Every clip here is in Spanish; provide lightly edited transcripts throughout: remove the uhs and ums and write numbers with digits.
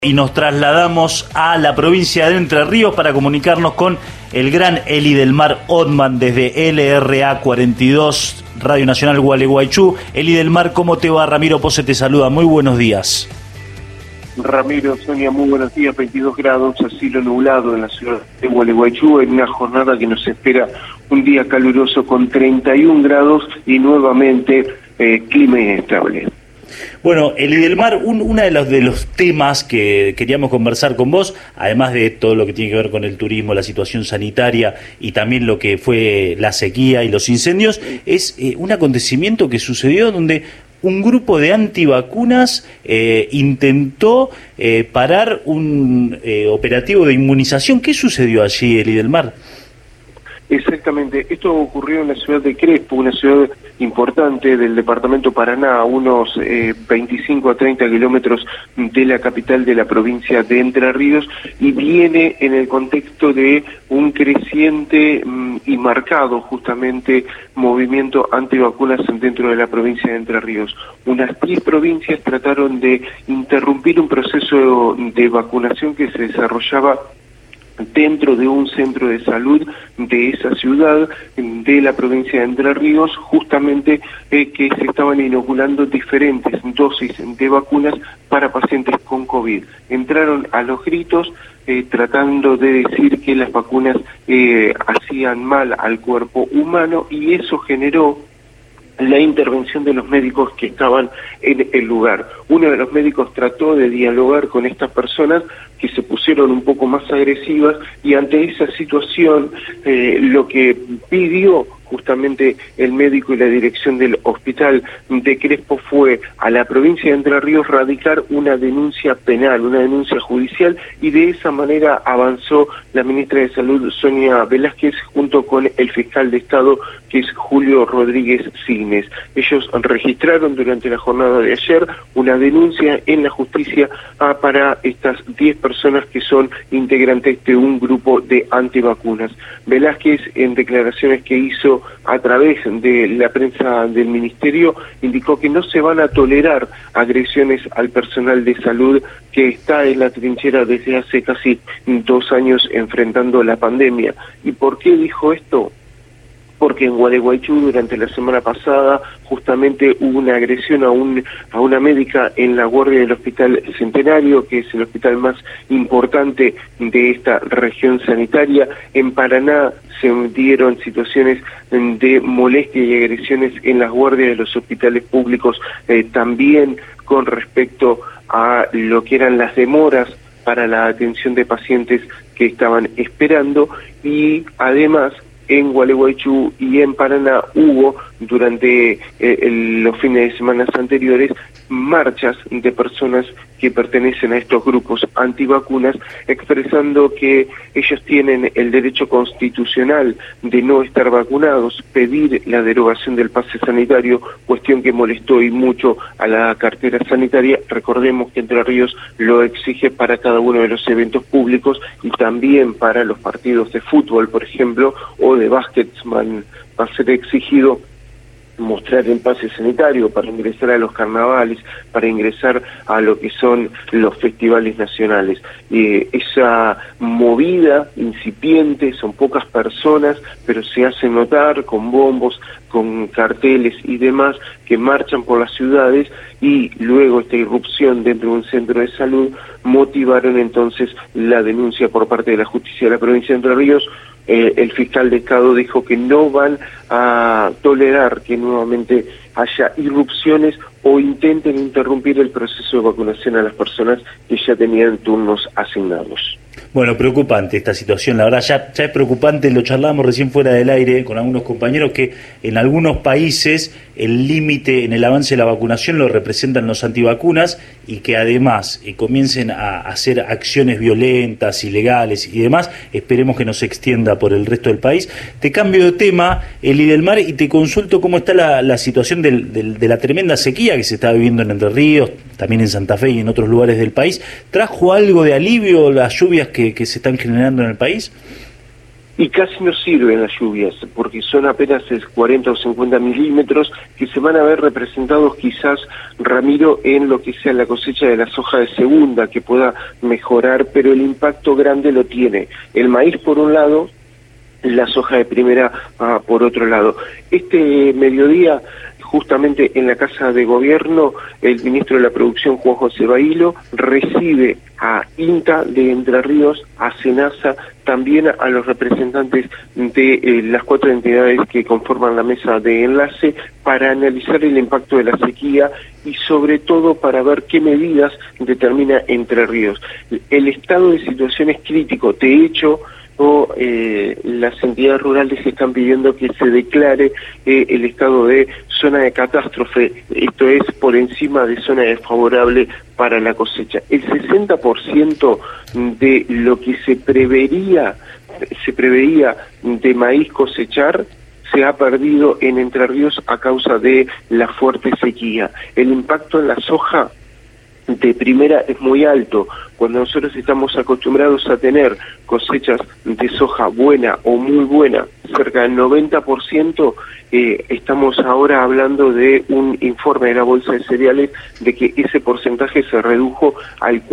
Y nos trasladamos a la provincia de Entre Ríos para comunicarnos con el gran Eli del Mar Othman desde LRA 42, Radio Nacional Gualeguaychú. Eli del Mar, ¿cómo te va? Ramiro Pose te saluda, muy buenos días. Ramiro, Sonia, muy buenos días. 22 grados, cielo nublado en la ciudad de Gualeguaychú, en una jornada que nos espera un día caluroso con 31 grados y nuevamente clima inestable. Bueno, Eli del Mar, uno de los temas que queríamos conversar con vos, además de todo lo que tiene que ver con el turismo, la situación sanitaria y también lo que fue la sequía y los incendios, es un acontecimiento que sucedió donde un grupo de antivacunas intentó parar un operativo de inmunización. ¿Qué sucedió allí, Eli del Mar? Exactamente, esto ocurrió en la ciudad de Crespo, una ciudad importante del departamento Paraná, a unos 25 a 30 kilómetros de la capital de la provincia de Entre Ríos, y viene en el contexto de un creciente y marcado justamente movimiento antivacunas dentro de la provincia de Entre Ríos. Unas 10 provincias trataron de interrumpir un proceso de vacunación que se desarrollaba dentro de un centro de salud de esa ciudad, de la provincia de Entre Ríos, justamente que se estaban inoculando diferentes dosis de vacunas para pacientes con COVID. Entraron a los gritos tratando de decir que las vacunas hacían mal al cuerpo humano, y eso generó la intervención de los médicos que estaban en el lugar. Uno de los médicos trató de dialogar con estas personas que se pusieron un poco más agresivas, y ante esa situación lo que pidió justamente el médico y la dirección del hospital de Crespo fue a la provincia de Entre Ríos radicar una denuncia penal, una denuncia judicial, y de esa manera avanzó la ministra de Salud, Sonia Velázquez, junto con el fiscal de Estado, que es Julio Rodríguez Signes. Ellos registraron durante la jornada de ayer una denuncia en la justicia para estas 10 personas que son integrantes de un grupo de antivacunas. Velázquez, en declaraciones que hizo a través de la prensa del ministerio, indicó que no se van a tolerar agresiones al personal de salud que está en la trinchera desde hace casi 2 años enfrentando la pandemia. ¿Y por qué dijo esto? Porque en Gualeguaychú durante la semana pasada justamente hubo una agresión a una médica en la guardia del Hospital Centenario, que es el hospital más importante de esta región sanitaria. En Paraná se dieron situaciones de molestia y agresiones en las guardias de los hospitales públicos, también con respecto a lo que eran las demoras para la atención de pacientes que estaban esperando, y además en Gualeguaychú y en Paraná hubo durante los fines de semana anteriores marchas de personas que pertenecen a estos grupos antivacunas, expresando que ellos tienen el derecho constitucional de no estar vacunados, pedir la derogación del pase sanitario, cuestión que molestó y mucho a la cartera sanitaria. Recordemos que Entre Ríos lo exige para cada uno de los eventos públicos y también para los partidos de fútbol, por ejemplo, o de básquetbol. Va a ser exigido mostrar el pase sanitario para ingresar a los carnavales, para ingresar a lo que son los festivales nacionales. Esa movida incipiente, son pocas personas, pero se hace notar con bombos, con carteles y demás, que marchan por las ciudades, y luego esta irrupción dentro de un centro de salud motivaron entonces la denuncia por parte de la justicia de la provincia de Entre Ríos. El fiscal de Estado dijo que no van a tolerar que nuevamente haya irrupciones o intenten interrumpir el proceso de vacunación a las personas que ya tenían turnos asignados. Bueno, preocupante esta situación, la verdad ya es preocupante, lo charlábamos recién fuera del aire con algunos compañeros, que en algunos países el límite en el avance de la vacunación lo representan los antivacunas, y que además comiencen a hacer acciones violentas, ilegales y demás. Esperemos que no se extienda por el resto del país. Te cambio de tema, Eli del Mar, y te consulto cómo está la situación de la tremenda sequía que se está viviendo en Entre Ríos, también en Santa Fe y en otros lugares del país. ¿Trajo algo de alivio las lluvias que se están generando en el país? y casi no sirven las lluvias, porque son apenas 40 o 50 milímetros que se van a ver representados quizás, Ramiro, en lo que sea la cosecha de la soja de segunda, que pueda mejorar, pero el impacto grande lo tiene el maíz por un lado, la soja de primera por otro lado. Este mediodía, justamente en la Casa de Gobierno, el ministro de la Producción, Juan José Bailo, recibe a INTA de Entre Ríos, a SENASA, también a los representantes de las 4 entidades que conforman la mesa de enlace, para analizar el impacto de la sequía y sobre todo para ver qué medidas determina Entre Ríos. El estado de situación es crítico, de hecho, las entidades rurales están pidiendo que se declare el estado de zona de catástrofe, esto es por encima de zona desfavorable para la cosecha. El 60% de lo que se preveía de maíz cosechar se ha perdido en Entre Ríos a causa de la fuerte sequía. El impacto en la soja de primera es muy alto. Cuando nosotros estamos acostumbrados a tener cosechas de soja buena o muy buena, cerca del 90%, estamos ahora hablando de un informe de la Bolsa de Cereales de que ese porcentaje se redujo al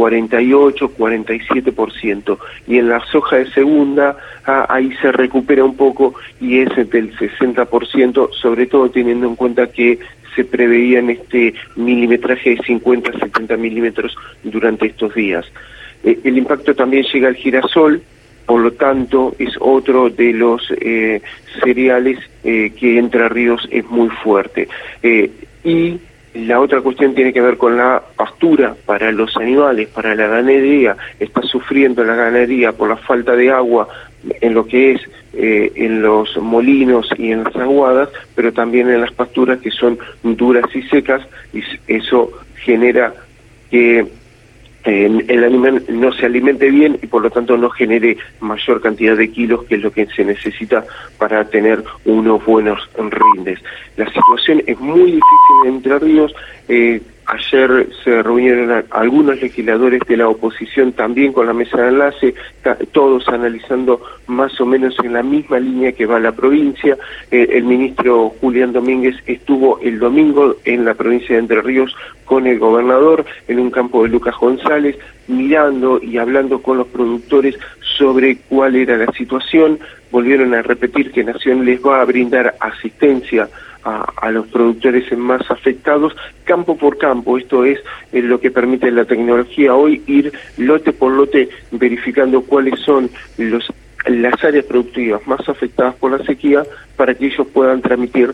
48-47%. Y en la soja de segunda, ahí se recupera un poco y es del 60%, sobre todo teniendo en cuenta que se preveían este milimetraje de 50-70 milímetros durante estos días. El impacto también llega al girasol, por lo tanto es otro de los cereales que Entre Ríos es muy fuerte. Y la otra cuestión tiene que ver con la pastura para los animales, para la ganadería. Está sufriendo la ganadería por la falta de agua en lo que es en los molinos y en las aguadas, pero también en las pasturas que son duras y secas, y eso genera que el animal no se alimente bien y por lo tanto no genere mayor cantidad de kilos, que es lo que se necesita para tener unos buenos rindes. La situación es muy difícil en Entre Ríos. Ayer se reunieron algunos legisladores de la oposición también con la mesa de enlace, todos analizando más o menos en la misma línea que va la provincia. El ministro Julián Domínguez estuvo el domingo en la provincia de Entre Ríos con el gobernador en un campo de Lucas González, mirando y hablando con los productores sobre cuál era la situación. Volvieron a repetir que Nación les va a brindar asistencia a los productores más afectados, campo por campo. Esto es lo que permite la tecnología hoy, ir lote por lote verificando cuáles son las áreas productivas más afectadas por la sequía, para que ellos puedan transmitir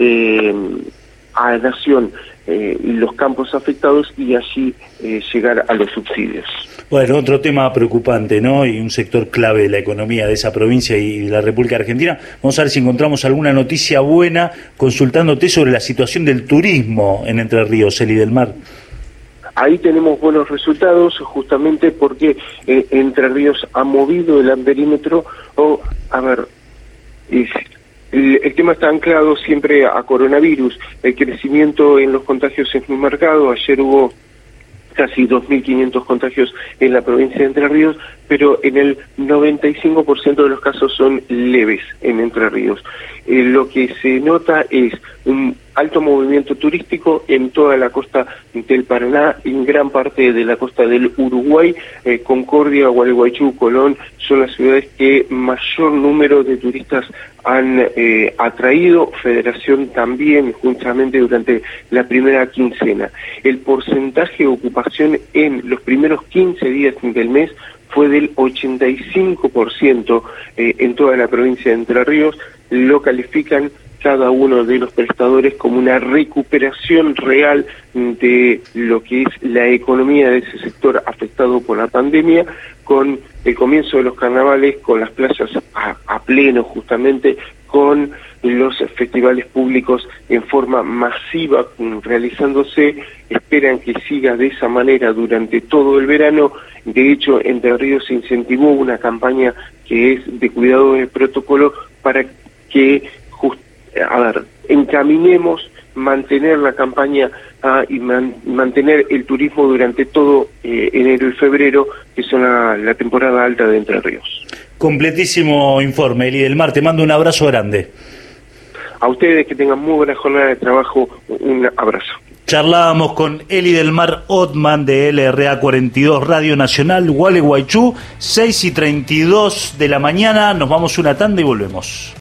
a Nación los campos afectados y allí llegar a los subsidios. Bueno, otro tema preocupante, ¿no? Y un sector clave de la economía de esa provincia y de la República Argentina. Vamos a ver si encontramos alguna noticia buena consultándote sobre la situación del turismo en Entre Ríos, Eli del Mar. Ahí tenemos buenos resultados, justamente porque Entre Ríos ha movido el amperímetro. El tema está anclado siempre a coronavirus. El crecimiento en los contagios es muy marcado. Ayer hubo casi 2.500 contagios en la provincia de Entre Ríos, pero en el 95% de los casos son leves en Entre Ríos. Lo que se nota es un alto movimiento turístico en toda la costa del Paraná, en gran parte de la costa del Uruguay. Concordia, Gualeguaychú, Colón son las ciudades que mayor número de turistas han atraído. Federación también, justamente durante la primera quincena. El porcentaje de ocupación en los primeros 15 días del mes fue del 85% en toda la provincia de Entre Ríos. Lo califican cada uno de los prestadores como una recuperación real de lo que es la economía de ese sector afectado por la pandemia, con el comienzo de los carnavales, con las playas a pleno justamente, con los festivales públicos en forma masiva realizándose. Esperan que siga de esa manera durante todo el verano. De hecho, Entre Ríos se incentivó una campaña que es de cuidado de protocolo para que encaminemos mantener la campaña y mantener el turismo durante todo enero y febrero, que son la temporada alta de Entre Ríos. Completísimo informe, Eli del Mar, te mando un abrazo grande. A ustedes, que tengan muy buena jornada de trabajo, un abrazo. Charlábamos con Eli del Mar Othman de LRA 42 Radio Nacional, Gualeguaychú, 6:32 de la mañana. Nos vamos una tanda y volvemos.